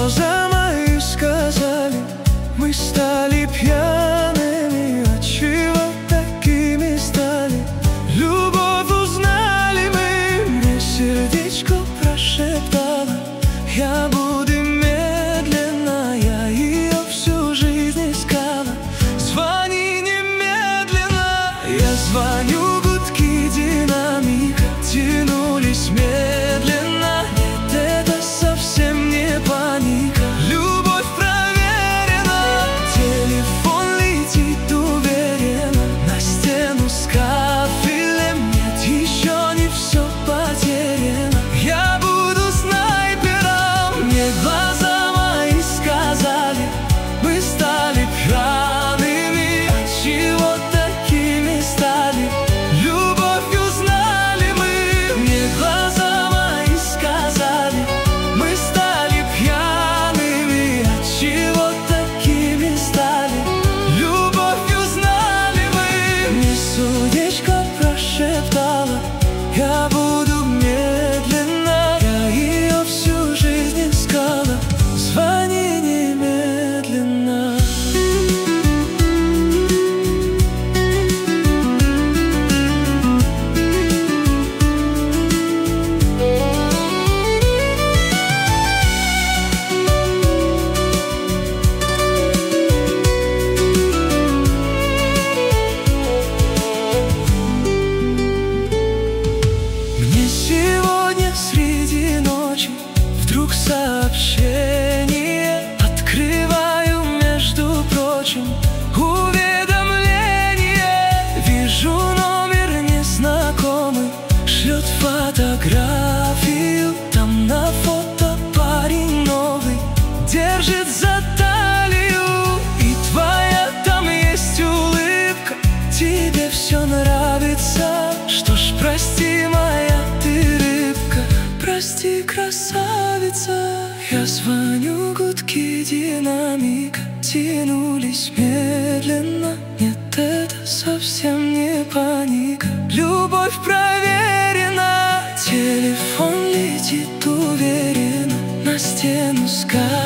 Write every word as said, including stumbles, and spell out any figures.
глаза мои сказали: мы стали пьяными, отчего такими стали? Любовь узнали мы, мне сердечко прошептало: я буду медленно, я ее всю жизнь искала. Звони немедленно. Я звоню, гудки динамика тянулись медленно. Нет, это совсем не паника, любовь проверена. Телефон летит уверенно на стену с кафелем. Нет, еще не все потеряно, я буду снайпером. Мне глаза мои сказали: мы стали пьяными, отчего такими стали? Любовь узнали мы. Мне глаза мои сказали: мы стали пьяными, отчего такими стали? Любовь узнали мы. Мне сердечко прошептало: я буду медленно, я ее всю жизнь искала. Звони немедленно. Мне сегодня среди ночи вдруг сообщение. Открываю, между прочим, уведомление. Вижу номер незнакомый, шлет фотографию. Там на фото парень новый держит за талию. И твоя там есть улыбка, тебе все нравится. Что ж, прости, моя ты рыбка, прости, красавица. Я звоню, гудки динамика тянулись медленно. Нет, это совсем не паника, любовь проверена. Телефон летит уверенно на стену с кафелем.